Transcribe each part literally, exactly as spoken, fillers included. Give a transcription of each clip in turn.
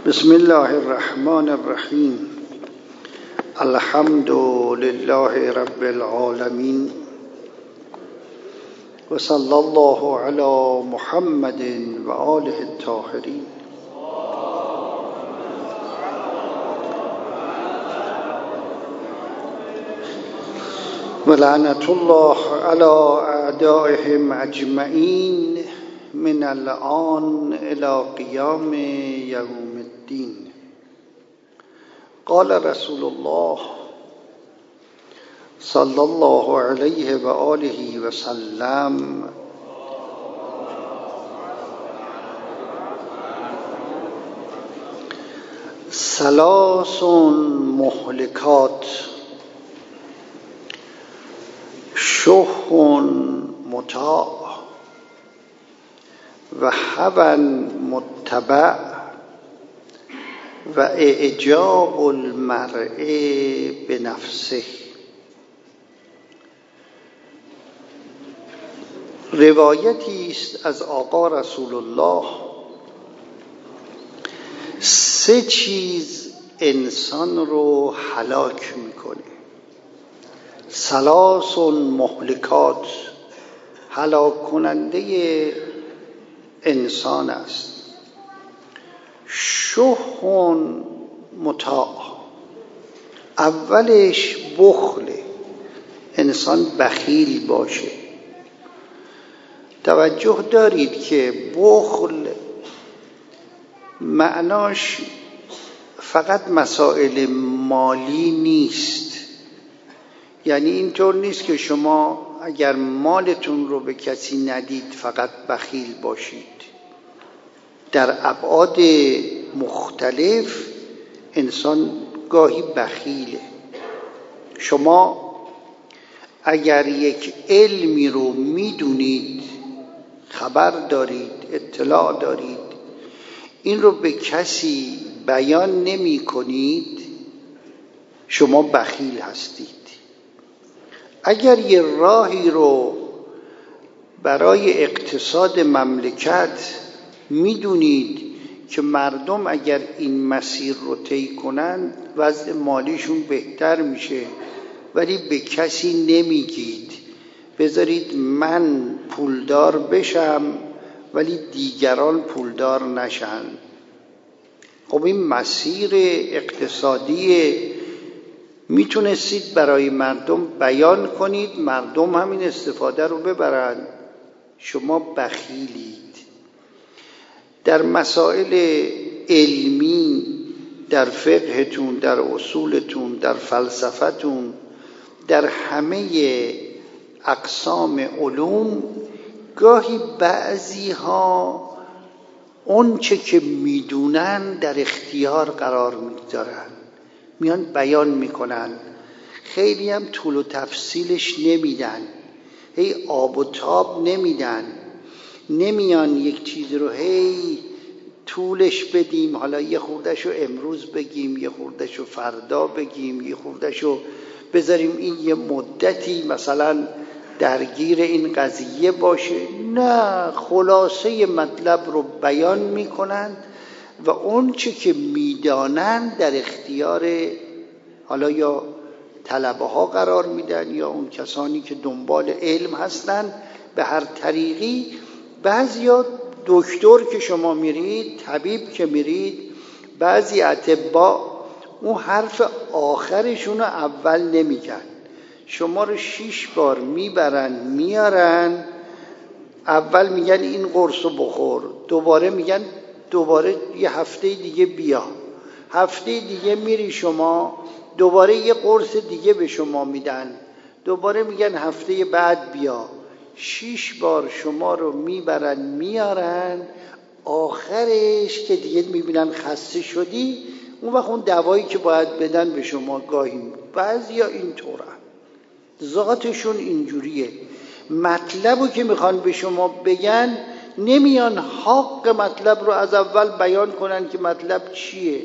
بسم الله الرحمن الرحیم. الحمد لله رب العالمین و صلی الله علی محمد و آله الطاهرین. و لعنت الله علی اعدائهم اجمعین من الآن الی قیام یوم الدین. قال رسول الله صلی الله علیه و آله و سلم: ثلاث مهلکات: شح مطاع و هوی متبع و اعجاب المرء بنفسه. روایتی است از آقا رسول الله: سه چیز انسان رو هلاک میکنه. ثلاث مهلکات، هلاک کننده انسان است. شح مطاع، اولش بخل، انسان بخیل باشه. توجه دارید که بخل معناش فقط مسائل مالی نیست. یعنی اینطور نیست که شما اگر مالتون رو به کسی ندید فقط بخیل باشید. در ابعاد مختلف انسان گاهی بخیله. شما اگر یک علمی رو میدونید، خبر دارید، اطلاع دارید، این رو به کسی بیان نمی کنید، شما بخیل هستید. اگر یه راهی رو برای اقتصاد مملکت میدونید که مردم اگر این مسیر رو طی کنن وضع مالیشون بهتر میشه، ولی به کسی نمیگید، بذارید من پولدار بشم ولی دیگران پولدار نشن. خب این مسیر اقتصادی میتونستید برای مردم بیان کنید، مردم همین استفاده رو ببرن. شما بخیلید. در مسائل علمی، در فقهتون، در اصولتون، در فلسفتون، در همه اقسام علوم، گاهی بعضی ها اون چه که میدونن در اختیار قرار میدارن، میان بیان میکنن، خیلی هم طول و تفصیلش نمیدن، هی آب و تاب نمیدن، نمیان یک چیز رو هی طولش بدیم، حالا یه خوردهشو امروز بگیم، یه خوردهشو فردا بگیم، یه خوردهشو بذاریم این یه مدتی مثلا درگیر این قضیه باشه. نه، خلاصه مطلب رو بیان میکنن و اون چه که میدانن در اختیار حالا یا طلبه ها قرار میدن یا اون کسانی که دنبال علم هستن. به هر طریقی بعضیا دکتر که شما میرید، طبیب که میرید، بعضی اطباء اون حرف آخرشون رو اول نمیگن، شما رو شیش بار میبرن میارن، اول میگن این قرص رو بخور، دوباره میگن دوباره یه هفته دیگه بیا، هفته دیگه میری شما دوباره یه قرص دیگه به شما میدن، دوباره میگن هفته بعد بیا. شیش بار شما رو میبرن میارن، آخرش که دیگه میبینن خسته شدی، اون وقت اون دوایی که باید بدن به شما گاهی بعضیا اینطورن، ذاتشون اینجوریه. مطلبو که میخوان به شما بگن نمیان حق مطلب رو از اول بیان کنن که مطلب چیه.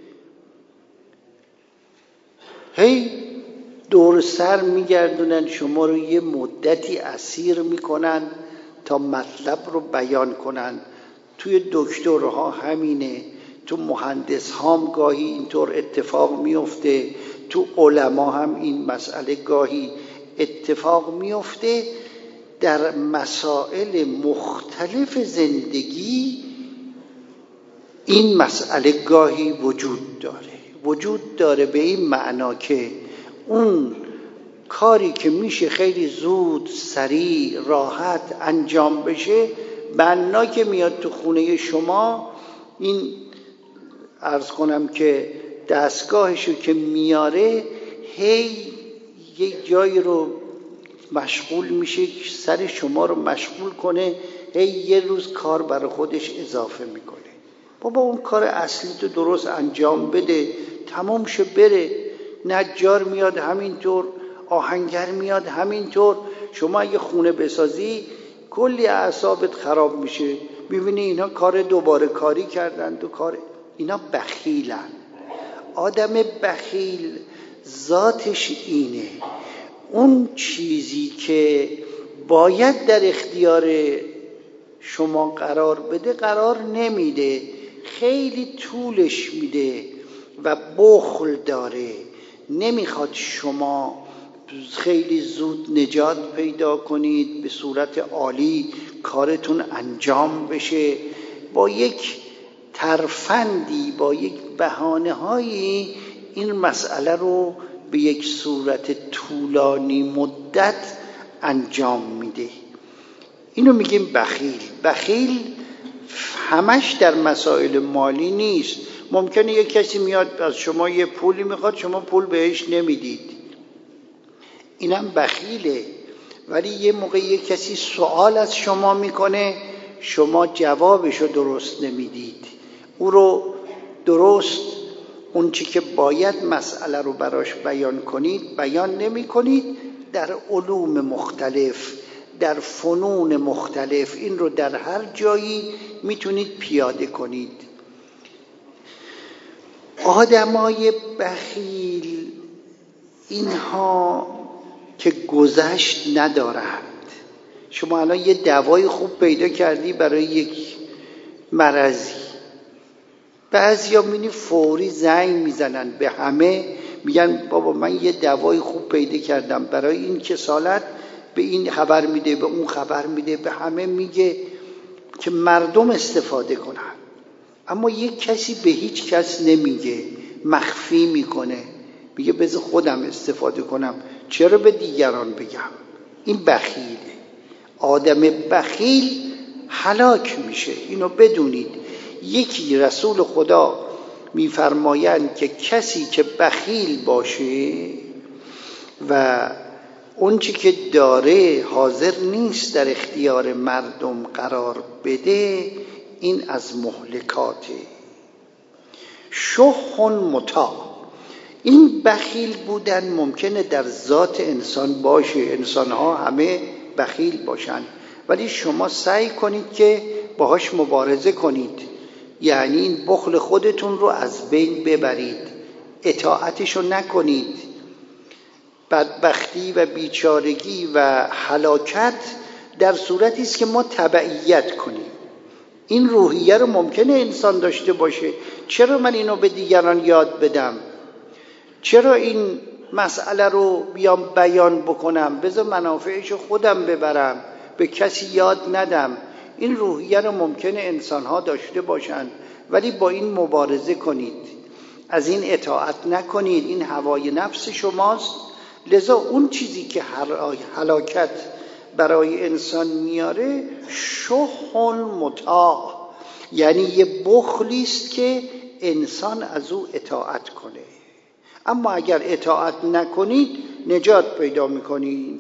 هی دور سر میگردونن شما رو، یه مدتی اسیر میکنن تا مطلب رو بیان کنن. توی دکترها همینه، تو مهندس هام گاهی اینطور اتفاق میفته، تو علما هم این مسئله گاهی اتفاق میفته. در مسائل مختلف زندگی این مسئله گاهی وجود داره وجود داره به این معنا که اون کاری که میشه خیلی زود، سریع، راحت انجام بشه، بنا که میاد تو خونه شما، این عرض کنم که دستگاهشو که میاره، هی یک جایی رو مشغول میشه، سر شما رو مشغول کنه، هی یه روز کار برای خودش اضافه میکنه. بابا اون کار اصلی تو درست انجام بده، تمام شه بره. نجار میاد همینطور، آهنگر میاد همینطور. شما اگه خونه بسازی کلی اعصابت خراب میشه، میبینی اینا کار دوباره کاری کردن، تو کار اینا بخیلن. آدم بخیل ذاتش اینه، اون چیزی که باید در اختیار شما قرار بده قرار نمیده، خیلی طولش میده و بخل داره، نمیخواد شما خیلی زود نجات پیدا کنید، به صورت عالی کارتون انجام بشه. با یک ترفندی، با یک بهانه‌هایی این مسئله رو به یک صورت طولانی مدت انجام میده. اینو میگیم بخیل. بخیل همش در مسائل مالی نیست. ممکنه یک کسی میاد از شما یه پولی میخواد، شما پول بهش نمیدید، اینم بخیله. ولی یه موقع یک کسی سوال از شما میکنه، شما جوابشو درست نمیدید، او رو درست اون چی که باید مسئله رو براش بیان کنید بیان نمی کنید. در علوم مختلف، در فنون مختلف این رو در هر جایی میتونید پیاده کنید. آدمای بخیل اینها که گذشت ندارند. شما الان یه دوای خوب پیدا کردی برای یک مرضی، بعضیا میبینی فوری زنگ میزنن به همه، میگن بابا من یه دوای خوب پیدا کردم برای این کسالت، به این خبر میده، به اون خبر میده، به همه میگه که مردم استفاده کنن. اما یک کسی به هیچ کس نمیگه، مخفی میکنه، میگه بذار خودم استفاده کنم، چرا به دیگران بگم؟ این بخیله. آدم بخیل هلاک میشه، اینو بدونید. یکی رسول خدا میفرمایند که کسی که بخیل باشه و اون چی که داره حاضر نیست در اختیار مردم قرار بده، این از مهلکاته. شح مطاع. این بخیل بودن ممکنه در ذات انسان باشه، انسان‌ها همه بخیل باشن، ولی شما سعی کنید که باهاش مبارزه کنید، یعنی این بخل خودتون رو از بین ببرید، اطاعتشو نکنید. بدبختی و بیچارگی و هلاکت در صورتی است که ما تبعیت کنیم. این روحیه رو ممکنه انسان داشته باشه، چرا من اینو به دیگران یاد بدم؟ چرا این مسئله رو بیام بیان بکنم؟ بذار منافعشو خودم ببرم، به کسی یاد ندم. این روحیه رو ممکنه انسان‌ها داشته باشند، ولی با این مبارزه کنید، از این اطاعت نکنید. این هوای نفس شماست. لذا اون چیزی که هلاکت برای انسان میاره شح مطاع، یعنی یه بخلی است که انسان از او اطاعت کنه. اما اگر اطاعت نکنید نجات پیدا میکنید.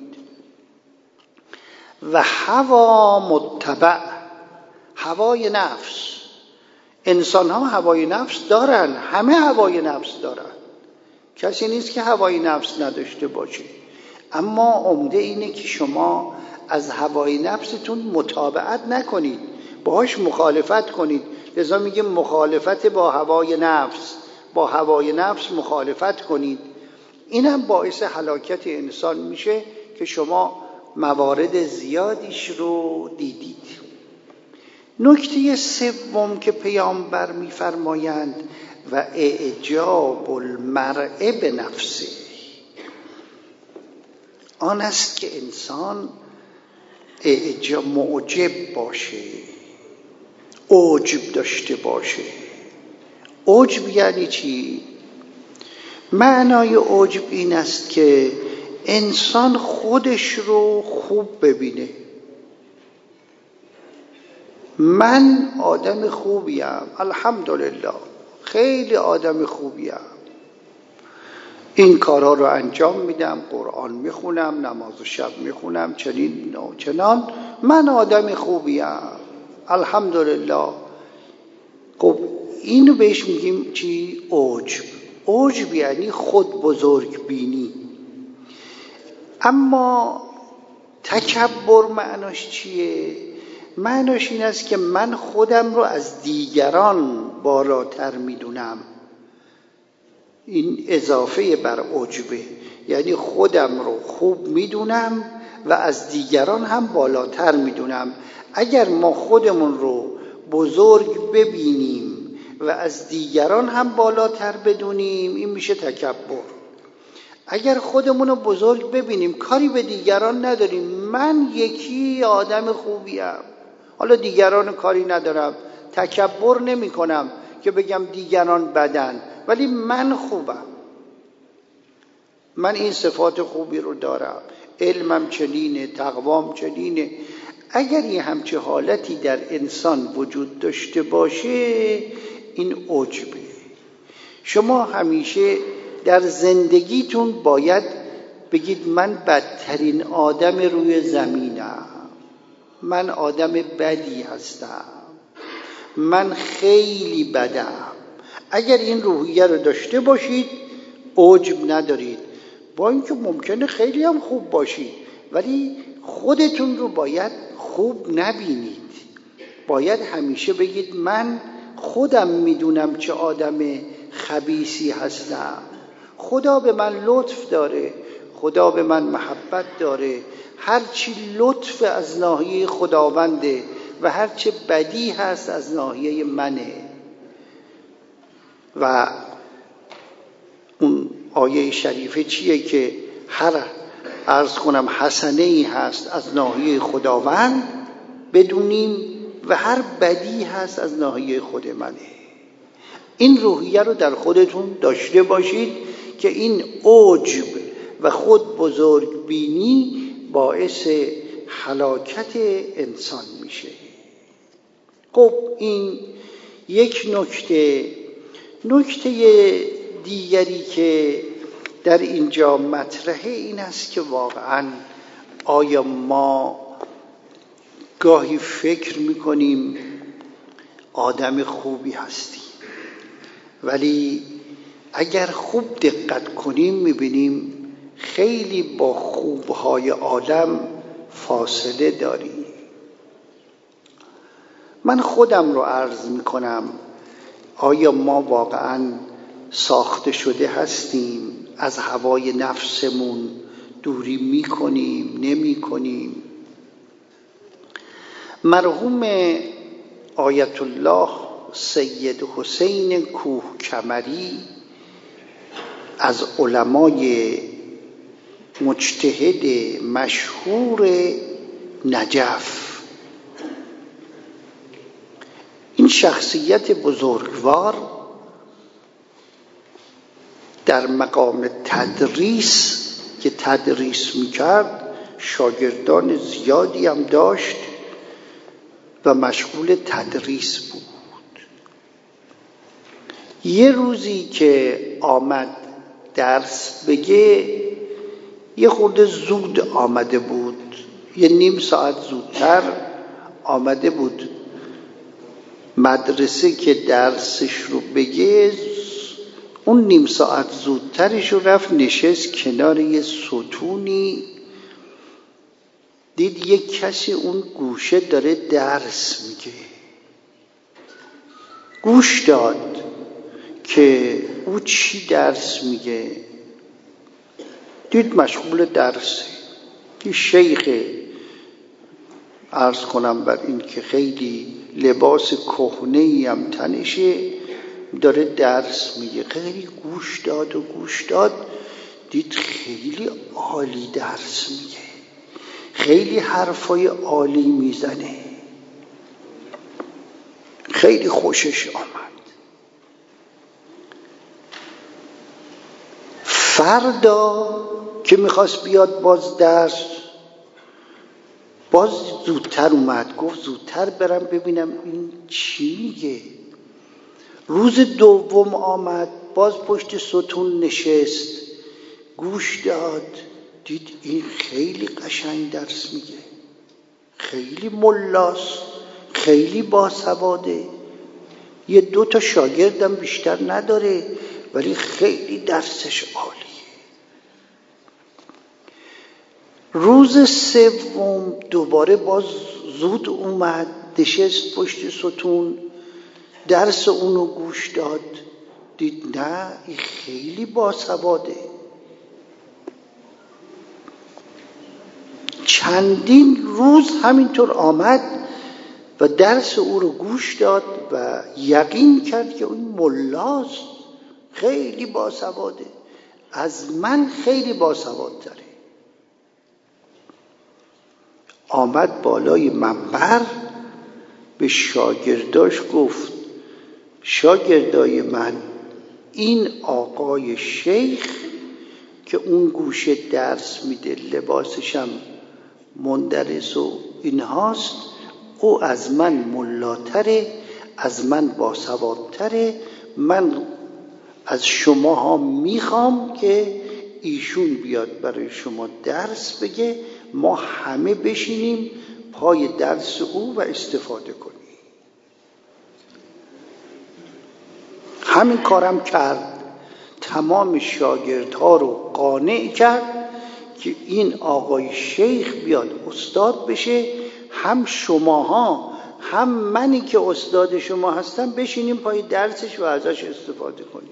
و هوا متبع، هوای نفس. انسان ها هوای نفس دارن، همه هوای نفس دارن، کسی نیست که هوای نفس نداشته باشه. اما عمده اینه که شما از هوای نفستون مطابقت نکنید، باهاش مخالفت کنید. لذا میگه مخالفت با هوای نفس، با هوای نفس مخالفت کنید. اینم باعث هلاکت انسان میشه که شما موارد زیادیش رو دیدید. نکته سوم که پیامبر می‌فرمایند و اعجاب المرء به نفسه، آن است که انسان اعجاب معجب باشه، عجب داشته باشه. عجب یعنی چی؟ معنای عجب این است که انسان خودش رو خوب ببینه. من آدم خوبیم، الحمدلله، خیلی آدم خوبیم، این کارها رو انجام میدم، قرآن میخونم، نماز شب میخونم، چنین و چنان، من آدم خوبیم، الحمدلله. خب اینو بهش میگیم چی؟ عجب. عجب یعنی خود بزرگ بینی. اما تکبر معناش چیه؟ معناش این است که من خودم رو از دیگران بالاتر میدونم. این اضافه بر عجبه، یعنی خودم رو خوب میدونم و از دیگران هم بالاتر میدونم. اگر ما خودمون رو بزرگ ببینیم و از دیگران هم بالاتر بدونیم، این میشه تکبر. اگر خودمون رو بزرگ ببینیم، کاری به دیگران نداریم، من یکی آدم خوبیم، حالا دیگران کاری ندارم، تکبر نمی کنم که بگم دیگران بدن، ولی من خوبم، من این صفات خوبی رو دارم، علمم چنینه، تقوام چنینه. اگر یه همچه حالتی در انسان وجود داشته باشه، این عجبه. شما همیشه در زندگیتون باید بگید من بدترین آدم روی زمینم، من آدم بدی هستم، من خیلی بدم. اگر این روحیه رو داشته باشید، عجب ندارید، با اینکه ممکنه خیلی هم خوب باشید، ولی خودتون رو باید خوب نبینید. باید همیشه بگید من خودم میدونم چه آدم خبیثی هستم، خدا به من لطف داره، خدا به من محبت داره، هرچی لطف از ناحیه خداونده و هرچی بدی هست از ناحیه منه. و اون آیه شریفه چیه که هر عرض کنم حسنه ای هست از ناحیه خداوند بدونیم و هر بدی هست از ناحیه خود منه. این روحیه رو در خودتون داشته باشید که این عجب و خود بزرگ بینی باعث هلاکت انسان میشه. خب این یک نکته. نکته دیگری که در اینجا مطرحه این است که واقعا آیا ما گاهی فکر میکنیم آدم خوبی هستیم، ولی اگر خوب دقت کنیم میبینیم خیلی با خوبهای عالم فاصله داریم. من خودم رو عرض میکنم، آیا ما واقعا ساخته شده هستیم از هوای نفسمون دوری میکنیم نمی کنیم؟ مرحوم آیت الله سید حسین کوهکمری از علمای مجتهد مشهور نجف، این شخصیت بزرگوار در مقام تدریس که تدریس میکرد، شاگردان زیادی هم داشت و مشغول تدریس بود. یه روزی که آمد درس بگه، یه خورده زود آمده بود، یه نیم ساعت زودتر آمده بود مدرسه که درسش رو بگه. اون نیم ساعت زودترش رو رفت نشست کنار یه ستونی، دید یک کسی اون گوشه داره درس میگه. گوش داد که او چی درس میگه، دید مشغول درسه. یه شیخ عرض کنم بر این که خیلی لباس کهنه‌ای هم تنشه، داره درس میگه. خیلی گوش داد و گوش داد، دید خیلی عالی درس میگه، خیلی حرفای عالی میزنه، خیلی خوشش آمد. فردا که میخواست بیاد باز درس، باز زودتر اومد، گفت زودتر برم ببینم این چی میگه. روز دوم آمد، باز پشت ستون نشست، گوش داد، دید این خیلی قشنگ درس میگه، خیلی ملاست، خیلی باسواده، یه دو تا شاگردم بیشتر نداره ولی خیلی درسش عالیه. روز سوم دوباره باز زود اومد، نشست پشت ستون، درس اونو گوش داد، دید نه این خیلی باسواده. چندین روز همینطور آمد و درس او رو گوش داد و یقین کرد که اون ملاست، خیلی باسواده، از من خیلی باسوادتره. آمد بالای منبر، به شاگرداش گفت شاگردای من، این آقای شیخ که اون گوشه درس میده، لباسشم مندرس و اینهاست، او از من ملاتره، از من باسوادتره. من از شماها میخوام که ایشون بیاد برای شما درس بگه، ما همه بشینیم پای درس او و استفاده کنیم. همین کارم کرد، تمام شاگردها رو قانع کرد که این آقای شیخ بیاد استاد بشه، هم شماها هم منی که استاد شما هستم بشینیم پای درسش و ازش استفاده کنیم.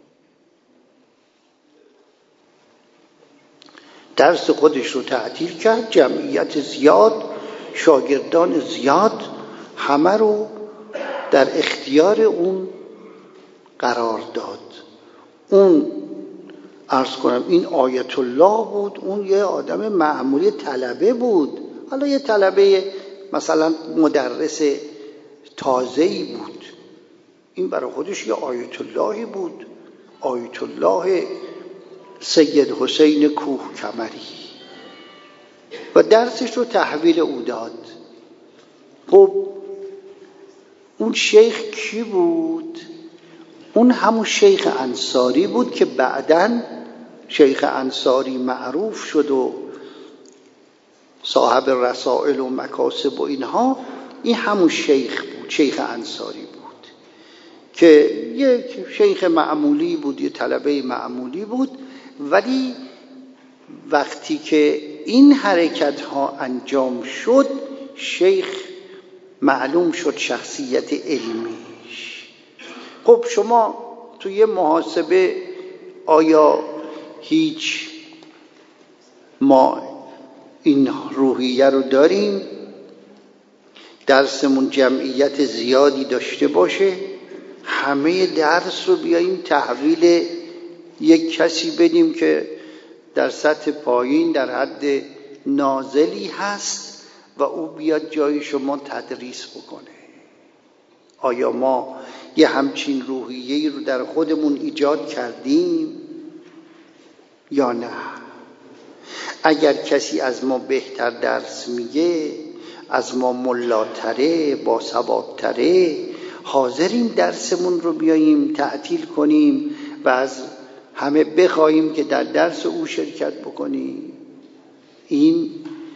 درس خودش رو تعطیل کرد، جمعیت زیاد، شاگردان زیاد، همه رو در اختیار اون قرار داد. اون عرض کنم این آیت الله بود، اون یه آدم معمولی طلبه بود، حالا یه طلبه مثلا مدرس تازه‌ای بود، این برای خودش یه آیت اللهی بود، آیت الله سید حسین کوه کمری، و درسش رو تحویل او داد. خب اون شیخ کی بود؟ اون همون شیخ انصاری بود که بعداً شیخ انصاری معروف شد و صاحب رسائل و مکاسب و اینها. این همون شیخ بود، شیخ انصاری بود که یک شیخ معمولی بود، یک طلبه معمولی بود، ولی وقتی که این حرکت ها انجام شد، شیخ معلوم شد شخصیت علمیش. خب شما توی محاسبه آیا هیچ ما این روحیه رو داریم؟ درسمون جمعیت زیادی داشته باشه، همه درس رو بیاییم تحویل یک کسی بدیم که در سطح پایین در حد نازلی هست و او بیاد جای شما تدریس بکنه؟ آیا ما یه همچین روحیه‌ای رو در خودمون ایجاد کردیم یا نه؟ اگر کسی از ما بهتر درس میگه، از ما ملاتره، باسوادتره، حاضریم درسمون رو بیاییم تعطیل کنیم و از همه بخوایم که در درس او شرکت بکنیم؟ این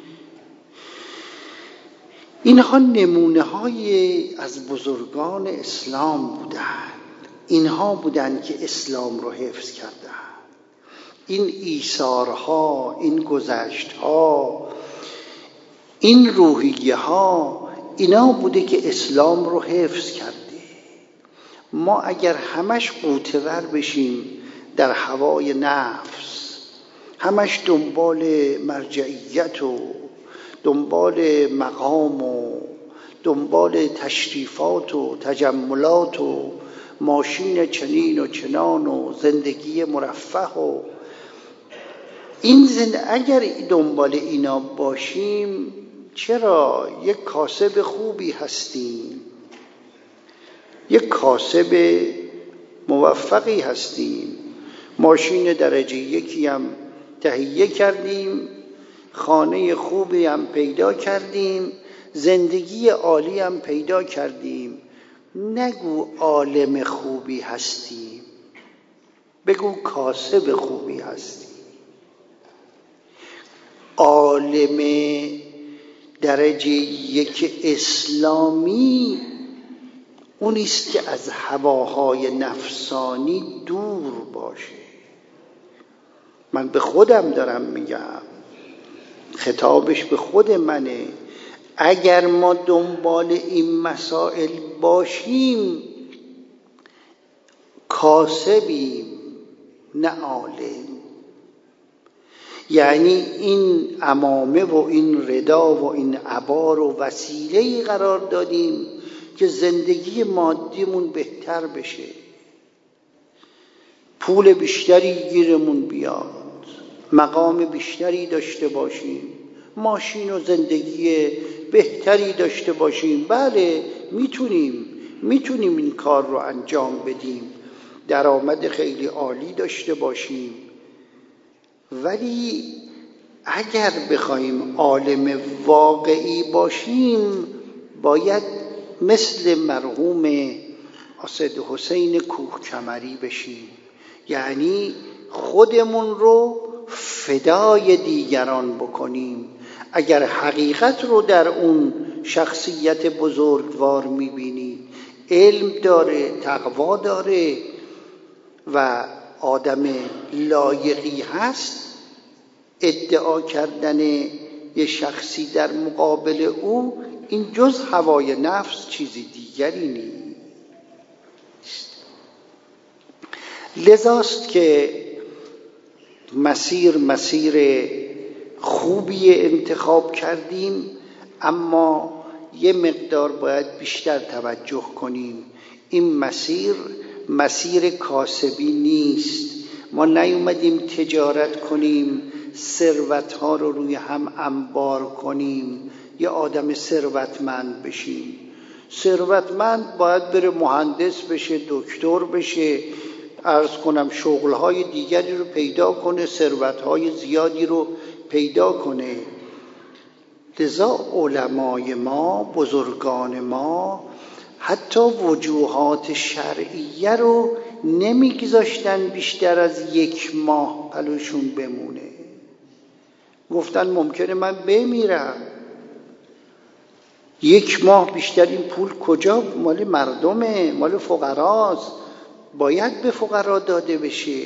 اینها نمونه های از بزرگان اسلام بودند. اینها بودند که اسلام رو حفظ کردند. این ایثارها، این گذشتها، این روحیه ها، اینا بوده که اسلام رو حفظ کرده. ما اگر همش غوطه‌ور بشیم در هوای نفس، همش دنبال مرجعیت و دنبال مقام و دنبال تشریفات و تجملات و ماشین چنین و چنان و زندگی مرفه و این زند... اگر دنبال اینا باشیم چرا یک کاسب خوبی هستیم، یک کاسب موفقی هستیم، ماشین درجه یکی هم تهیه کردیم، خانه خوبی هم پیدا کردیم، زندگی عالی هم پیدا کردیم. نگو عالم خوبی هستیم، بگو کاسب خوبی هستیم. عالم درجه یک اسلامی اونیست که از هواهای نفسانی دور باشه. من به خودم دارم میگم، خطابش به خود منه. اگر ما دنبال این مسائل باشیم کاسبیم نه عالم. یعنی این عمامه و این ردا و این عبا رو وسیله‌ای قرار دادیم که زندگی مادیمون بهتر بشه، پول بیشتری گیرمون بیاد، مقام بیشتری داشته باشیم، ماشین و زندگی بهتری داشته باشیم. بله میتونیم میتونیم این کار رو انجام بدیم، درآمد خیلی عالی داشته باشیم. ولی اگر بخوایم عالم واقعی باشیم باید مثل مرحوم اسد حسین کوهکمری بشیم، یعنی خودمون رو فدای دیگران بکنیم. اگر حقیقت رو در اون شخصیت بزرگوار میبینی، علم داره، تقوا داره و آدم لایقی هست، ادعا کردن یه شخصی در مقابل او این جز هوای نفس چیزی دیگری نیست. لذاست که مسیر مسیر خوبی انتخاب کردیم، اما یه مقدار باید بیشتر توجه کنیم. این مسیر مسیر کاسبی نیست. ما نیومدیم تجارت کنیم، ثروت‌ها رو روی هم انبار کنیم، یه آدم ثروتمند بشیم. ثروتمند باید بره مهندس بشه، دکتر بشه، عرض کنم شغل‌های دیگری رو پیدا کنه، ثروت‌های زیادی رو پیدا کنه. لذا علمای ما، بزرگان ما حتی وجوهات شرعیه رو نمیگذاشتن بیشتر از یک ماه پلوشون بمونه. گفتن ممکنه من بمیرم، یک ماه بیشتر این پول کجا؟ مال مردمه، مال فقراست، باید به فقرا داده بشه.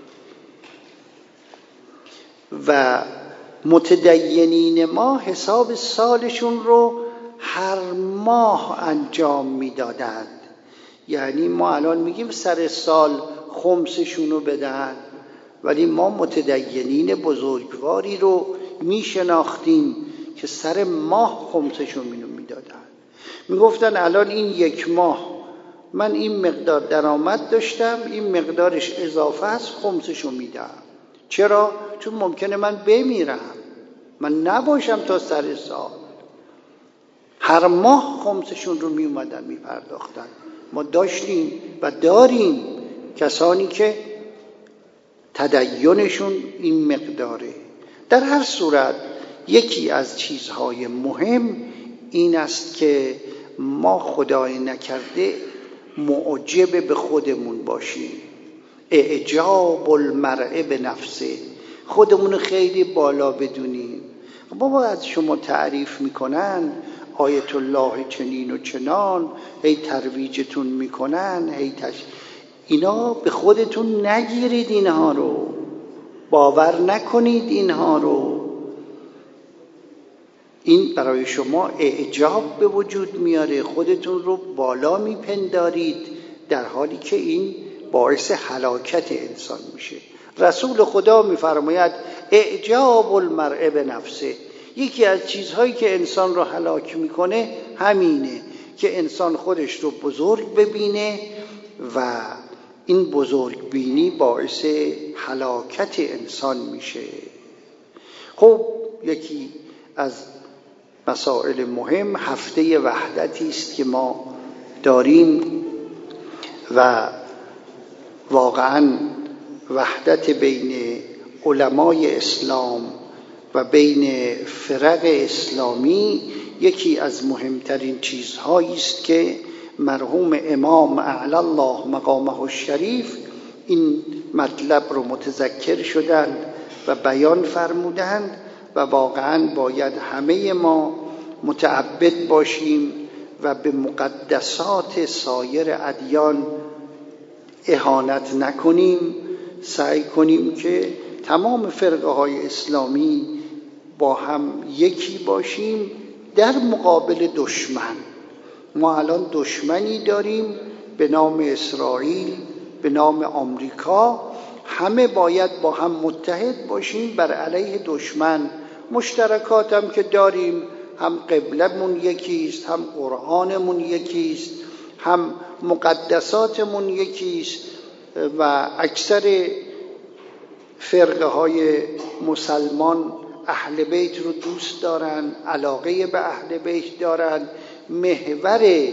و متدینین ما حساب سالشون رو هر ماه انجام میدادند. یعنی ما الان میگیم سر سال خمسشون رو بدن، ولی ما متدینین بزرگواری رو میشناختیم که سر ماه خمسشون میدادن. میگفتن الان این یک ماه من این مقدار درآمد داشتم، این مقدارش اضافه است، خمسشو میدم. چرا؟ چون ممکنه من بمیرم، من نباشم تا سر سال. هر ماه خمسشون رو می اومدن می پرداختن. ما داشتیم و داریم کسانی که تدینشون این مقداره. در هر صورت یکی از چیزهای مهم این است که ما خدای نکرده معجب به خودمون باشیم. اعجاب المرء به نفسه، خودمون خیلی بالا بدونیم. بابا از شما تعریف میکنن آیت الله چنین و چنان، هی ترویجتون میکنن، هی تش... اینا به خودتون نگیرید، اینها رو باور نکنید، اینها رو. این برای شما اعجاب به وجود میاره، خودتون رو بالا میپندارید، در حالی که این باعث هلاکت انسان میشه. رسول خدا میفرماید اعجاب المرء به نفسه، یکی از چیزهایی که انسان رو هلاک میکنه همینه که انسان خودش رو بزرگ ببینه و این بزرگ بینی باعث هلاکت انسان میشه. خب یکی از مسائل مهم هفته وحدتی است که ما داریم و واقعا وحدت بین علمای اسلام و بین فرق اسلامی یکی از مهمترین چیزهایی است که مرحوم امام اعلی الله مقامه الشریف این مطلب رو متذکر شدند و بیان فرمودند و واقعا باید همه ما متعبد باشیم و به مقدسات سایر ادیان اهانت نکنیم. سعی کنیم که تمام فرقه های اسلامی با هم یکی باشیم در مقابل دشمن. ما الان دشمنی داریم به نام اسرائیل، به نام آمریکا. همه باید با هم متحد باشیم بر علیه دشمن. مشترکات هم که داریم، هم قبلمون یکیست، هم قرآنمون یکیست، هم مقدساتمون یکیست و اکثر فرقه های مسلمان اهل بیت رو دوست دارن، علاقه به اهل بیت دارن. محور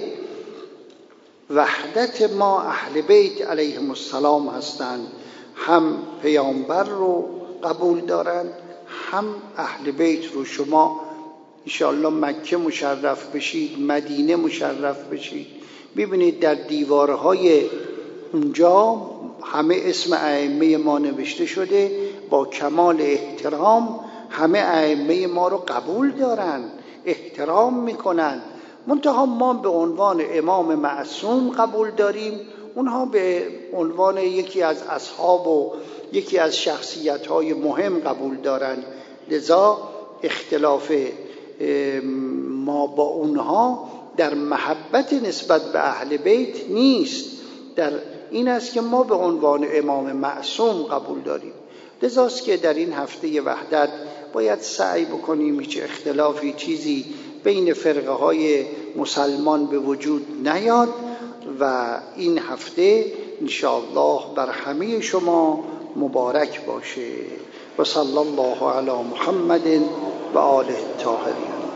وحدت ما اهل بیت علیهم السلام هستند. هم پیامبر رو قبول دارن، هم اهل بیت رو. شما انشاءالله مکه مشرف بشید، مدینه مشرف بشید، ببینید در دیوارهای اونجا همه اسم ائمه ما نوشته شده. با کمال احترام همه ائمه ما رو قبول دارن، احترام میکنن. منتها ما به عنوان امام معصوم قبول داریم، اونها به عنوان یکی از اصحاب و یکی از شخصیت‌های مهم قبول دارن. لذا اختلاف ما با اونها در محبت نسبت به اهل بیت نیست، در این است که ما به عنوان امام معصوم قبول داریم. لذاست که در این هفته وحدت باید سعی بکنیم هیچ اختلافی چیزی بین فرقه های مسلمان به وجود نیاد و این هفته انشاءالله بر همه شما مبارک باشه. و صلی الله علی محمد و آله الطاهرین.